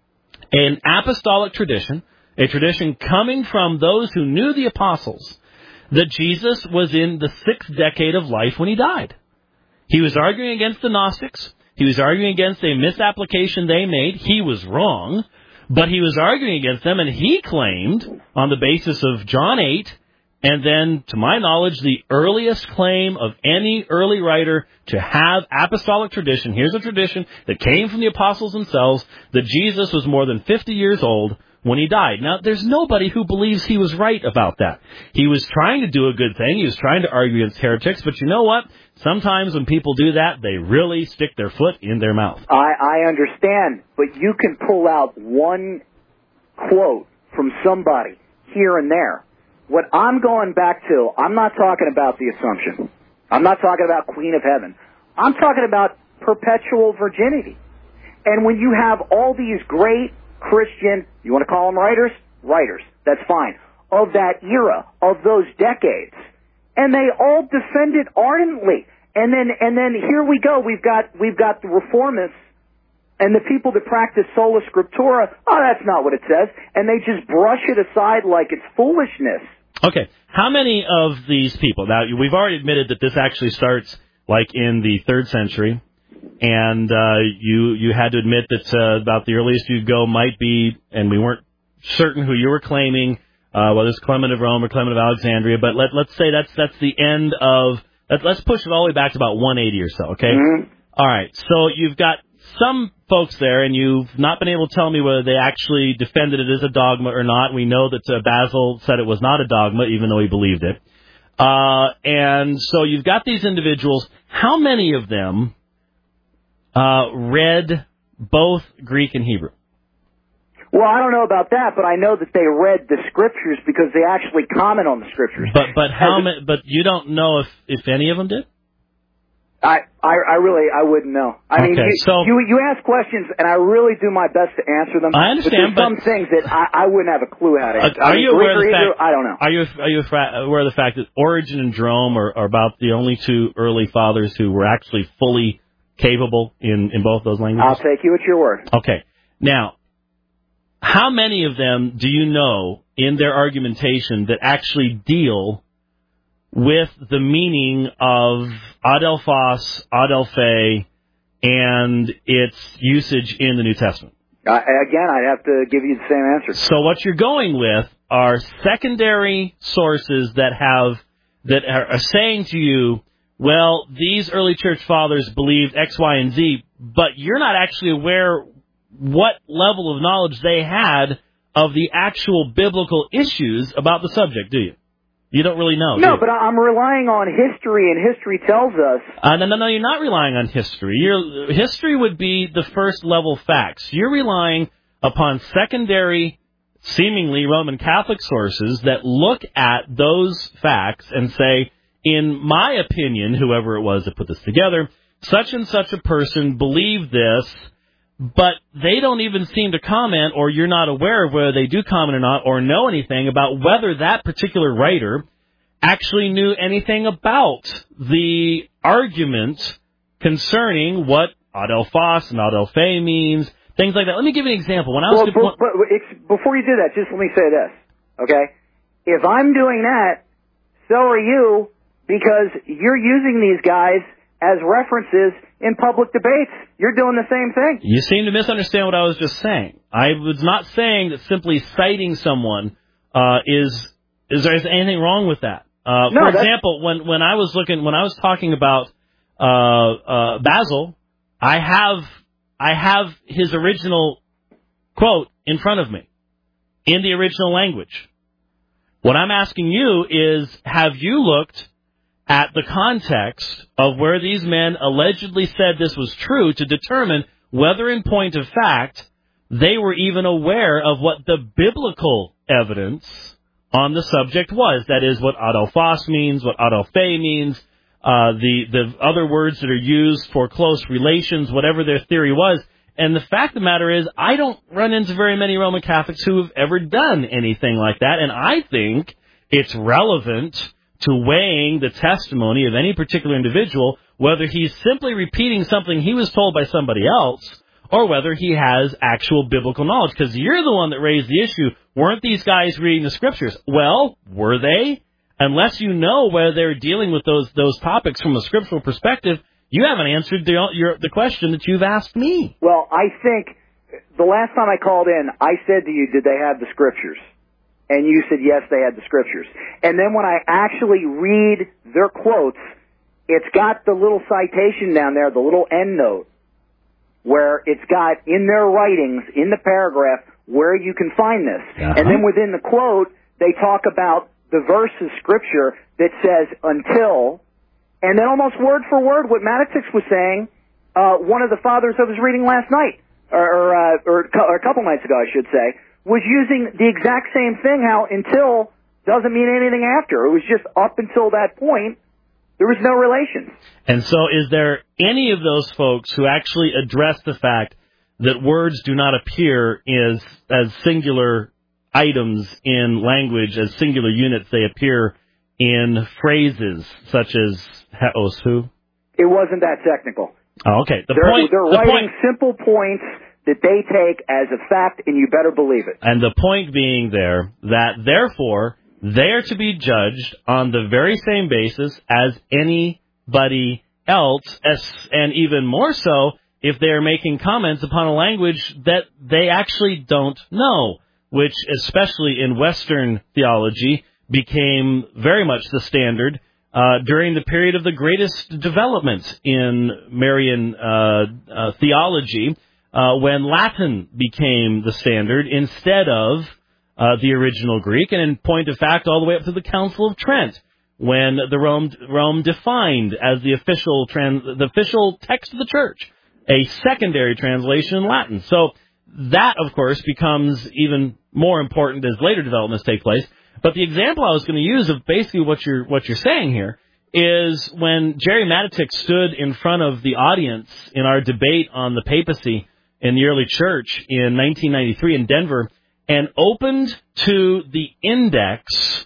an apostolic tradition, a tradition coming from those who knew the apostles, that Jesus was in the 6th decade of life when he died. He was arguing against the Gnostics. He was arguing against a misapplication they made. He was wrong, but he was arguing against them, and he claimed, on the basis of John 8, and then, to my knowledge, the earliest claim of any early writer to have apostolic tradition. Here's a tradition that came from the apostles themselves, that Jesus was more than 50 years old when he died. Now, there's nobody who believes he was right about that. He was trying to do a good thing. He was trying to argue against heretics. But you know what? Sometimes when people do that, they really stick their foot in their mouth. I understand, but you can pull out one quote from somebody here and there. What I'm going back to, I'm not talking about the Assumption. I'm not talking about Queen of Heaven. I'm talking about perpetual virginity. And when you have all these great Christian, you want to call them writers? Writers. That's fine. Of that era, of those decades. And they all defend it ardently. And then here we go. We've got the reformists and the people that practice sola scriptura. Oh, that's not what it says. And they just brush it aside like it's foolishness. Okay. How many of these people, now we've already admitted that this actually starts like in the 3rd century. And you had to admit that about the earliest you'd go might be, and we weren't certain who you were claiming, whether it's Clement of Rome or Clement of Alexandria, but let's say that's the end of, let's push it all the way back to about 180 or so, okay? Mm-hmm. All right, so you've got some folks there, and you've not been able to tell me whether they actually defended it as a dogma or not. We know that Basil said it was not a dogma, even though he believed it. And so you've got these individuals. How many of them read both Greek and Hebrew? Well, I don't know about that, but I know that they read the scriptures because they actually comment on the scriptures. But how many? But you don't know if any of them did? I wouldn't know. I mean, you ask questions, and I really do my best to answer them. I understand, but there's some things that I wouldn't have a clue how to answer. Are you aware of the fact? I don't know. Are you aware of the fact that Origen and Jerome are about the only two early fathers who were actually fully capable in both those languages? I'll take you at your word. Okay. Now, how many of them do you know in their argumentation that actually deal with the meaning of adelphos, adelphe, and its usage in the New Testament? Again, I'd have to give you the same answer. So what you're going with are secondary sources that are saying to you, well, these early church fathers believed X, Y, and Z, but you're not actually aware what level of knowledge they had of the actual biblical issues about the subject, do you? You don't really know. No, but I'm relying on history, and history tells us... No, you're not relying on history. History would be the first level facts. You're relying upon secondary, seemingly Roman Catholic sources that look at those facts and say, in my opinion, whoever it was that put this together, such and such a person believed this, but they don't even seem to comment, or you're not aware of whether they do comment or not, or know anything about whether that particular writer actually knew anything about the argument concerning what adelphos and adelphe means, things like that. Let me give you an example. When I was before you do that, just let me say this, okay? If I'm doing that, so are you, because you're using these guys as references in public debates, you're doing the same thing. You seem to misunderstand what I was just saying. I was not saying that simply citing someone is there anything wrong with that. For example, when I was talking about Basil, I have his original quote in front of me in the original language. What I'm asking you is, have you looked at the context of where these men allegedly said this was true to determine whether in point of fact they were even aware of what the biblical evidence on the subject was? That is, what adelphos means, what adelphe means, the other words that are used for close relations, whatever their theory was. And the fact of the matter is, I don't run into very many Roman Catholics who have ever done anything like that, and I think it's relevant to weighing the testimony of any particular individual, whether he's simply repeating something he was told by somebody else, or whether he has actual biblical knowledge. Because you're the one that raised the issue. Weren't these guys reading the Scriptures? Well, were they? Unless you know whether they're dealing with those topics from a scriptural perspective, you haven't answered the question that you've asked me. Well, I think the last time I called in, I said to you, did they have the Scriptures? And you said, yes, they had the Scriptures. And then when I actually read their quotes, it's got the little citation down there, the little end note, where it's got in their writings, in the paragraph, where you can find this. Uh-huh. And then within the quote, they talk about the verse of Scripture that says, until, and then almost word for word what Matitix was saying, one of the fathers I was reading last night, or a couple nights ago, I should say, was using the exact same thing, how until doesn't mean anything after. It was just up until that point, there was no relation. And so is there any of those folks who actually address the fact that words do not appear as singular items in language, as singular units? They appear in phrases such as heosu? It wasn't that technical. Oh, okay. They're writing simple points that they take as a fact, and you better believe it. And the point being there that, therefore, they are to be judged on the very same basis as anybody else, and even more so if they are making comments upon a language that they actually don't know, which, especially in Western theology, became very much the standard during the period of the greatest development in Marian theology, when Latin became the standard instead of the original Greek, and in point of fact, all the way up to the Council of Trent, when Rome defined as the official text of the Church a secondary translation in Latin. So that, of course, becomes even more important as later developments take place. But the example I was going to use of basically what you're saying here is when Jerry Matitix stood in front of the audience in our debate on the papacy in the early church in 1993 in Denver and opened to the index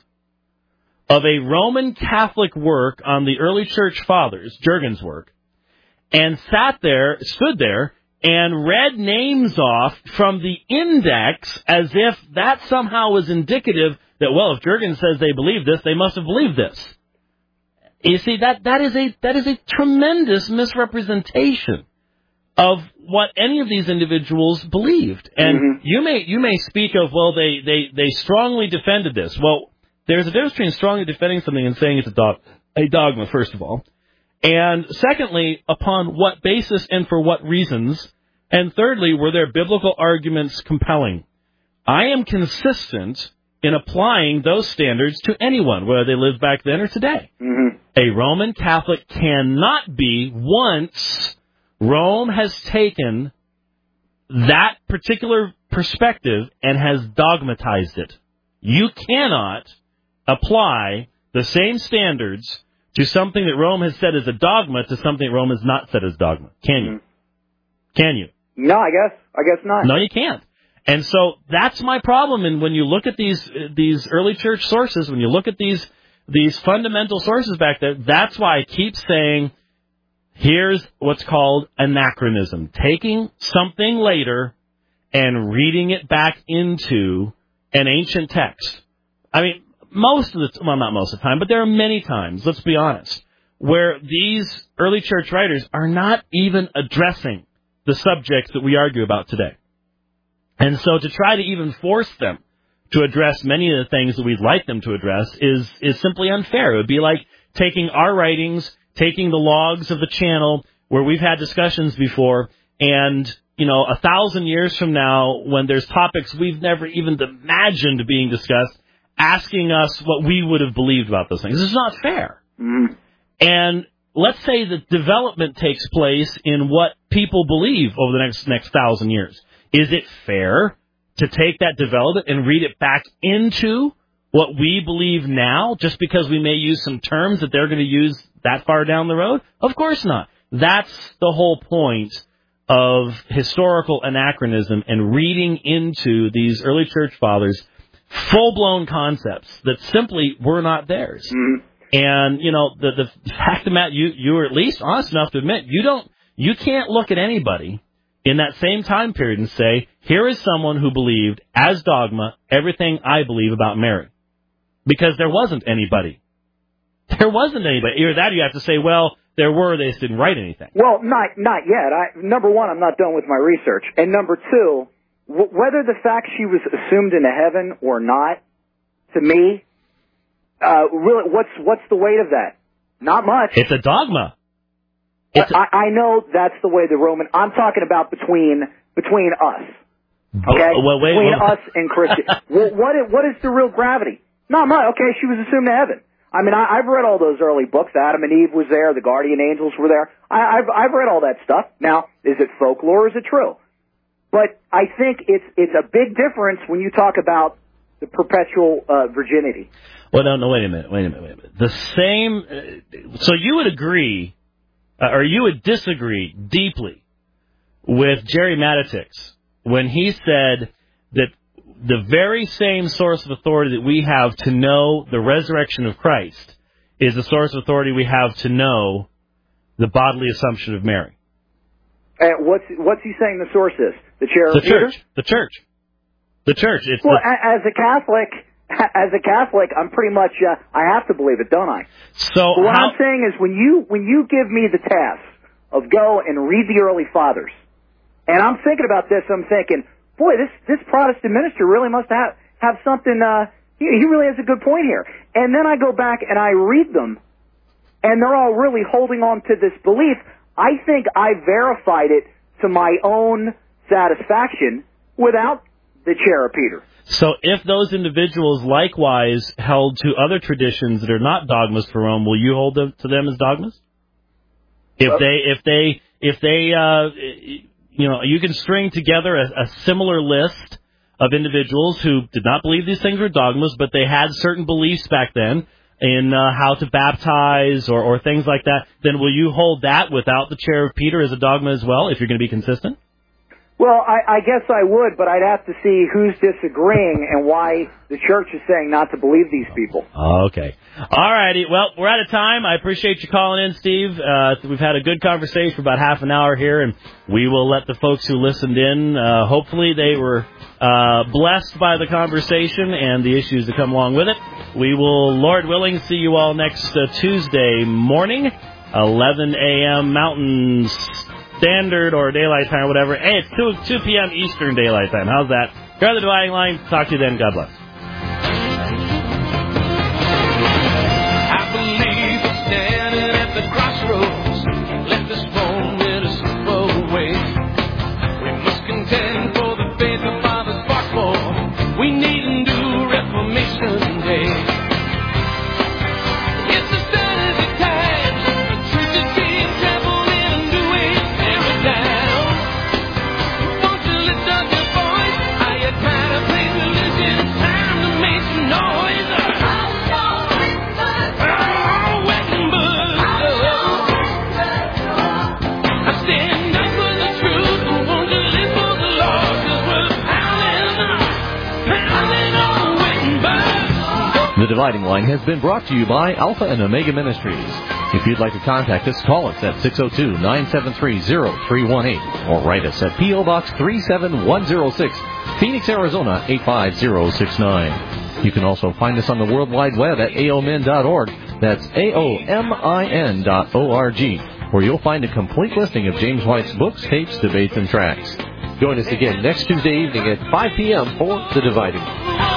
of a Roman Catholic work on the early church fathers, Jurgen's work, and stood there and read names off from the index as if that somehow was indicative that, well, if Jurgen says they believe this, they must have believed this. You see, that is a tremendous misrepresentation of what any of these individuals believed. And you may speak of, well, they strongly defended this. Well, there's a difference between strongly defending something and saying it's a dogma, first of all. And secondly, upon what basis and for what reasons? And thirdly, were their biblical arguments compelling? I am consistent in applying those standards to anyone, whether they lived back then or today. Mm-hmm. A Roman Catholic cannot be, once Rome has taken that particular perspective and has dogmatized it. You cannot apply the same standards to something that Rome has said is a dogma to something that Rome has not said is dogma. Can you? Can you? No, I guess not. No, you can't. And so that's my problem. And when you look at these early church sources, when you look at these fundamental sources back there, that's why I keep saying, here's what's called anachronism. Taking something later and reading it back into an ancient text. I mean, not most of the time, but there are many times, let's be honest, where these early church writers are not even addressing the subjects that we argue about today. And so to try to even force them to address many of the things that we'd like them to address is simply unfair. It would be like taking our writings, taking the logs of the channel where we've had discussions before, and, 1,000 years from now, when there's topics we've never even imagined being discussed, asking us what we would have believed about those things. This is not fair. Mm-hmm. And let's say that development takes place in what people believe over the next 1,000 years. Is it fair to take that development and read it back into what we believe now, just because we may use some terms that they're going to use that far down the road? Of course not. That's the whole point of historical anachronism and reading into these early church fathers full-blown concepts that simply were not theirs. Mm-hmm. And, the fact of the matter, you were at least honest enough to admit you can't look at anybody in that same time period and say, here is someone who believed as dogma everything I believe about Mary. Because there wasn't anybody. There wasn't anybody. Either that or you have to say, well, there were, they just didn't write anything. Well, not yet. Number one, I'm not done with my research. And number two, whether the fact she was assumed into heaven or not, to me, really, what's the weight of that? Not much. It's a dogma. I know that's the way the Roman. I'm talking about between us. Okay, between us and Christians. What is the real gravity? Not much. Okay, she was assumed to heaven. I mean, I've read all those early books. Adam and Eve was there. The guardian angels were there. I've read all that stuff. Now, is it folklore or is it true? But I think it's a big difference when you talk about the perpetual virginity. Well, no, wait a minute. The same. So you would agree, or you would disagree deeply with Jerry Matitix when he said that the very same source of authority that we have to know the resurrection of Christ is the source of authority we have to know the bodily assumption of Mary. And what's he saying the source is? The chair of Peter? The church. It's as a Catholic, I'm pretty much I have to believe it, don't I? So what I'm saying is when you give me the task of go and read the early fathers, and I'm thinking about this, I'm thinking, boy, this Protestant minister really must have something. He really has a good point here. And then I go back and I read them, and they're all really holding on to this belief. I think I verified it to my own satisfaction without the chair of Peter. So if those individuals likewise held to other traditions that are not dogmas for Rome, will you hold to them as dogmas? If they you can string together a similar list of individuals who did not believe these things were dogmas, but they had certain beliefs back then in how to baptize or things like that, then will you hold that without the chair of Peter as a dogma as well, if you're going to be consistent? Well, I guess I would, but I'd have to see who's disagreeing and why the church is saying not to believe these people. Okay. All righty. Well, we're out of time. I appreciate you calling in, Steve. We've had a good conversation for about half an hour here, and we will let the folks who listened in, hopefully they were blessed by the conversation and the issues that come along with it. We will, Lord willing, see you all next Tuesday morning, 11 a.m. Mountain Standard or Daylight Time or whatever. Hey, it's 2 p.m. Eastern Daylight Time. How's that? You're on the Dividing Line. Talk to you then. God bless. I believe we're standing at the crossroads. Let this moment slip away. We must contend for the faith of Father's fought for. We need a new Reformation Day. The Dividing Line has been brought to you by Alpha and Omega Ministries. If you'd like to contact us, call us at 602-973-0318 or write us at P.O. Box 37106, Phoenix, Arizona 85069. You can also find us on the World Wide Web at aomin.org. That's aomin.org, where you'll find a complete listing of James White's books, tapes, debates, and tracks. Join us again next Tuesday evening at 5 p.m. for The Dividing Line.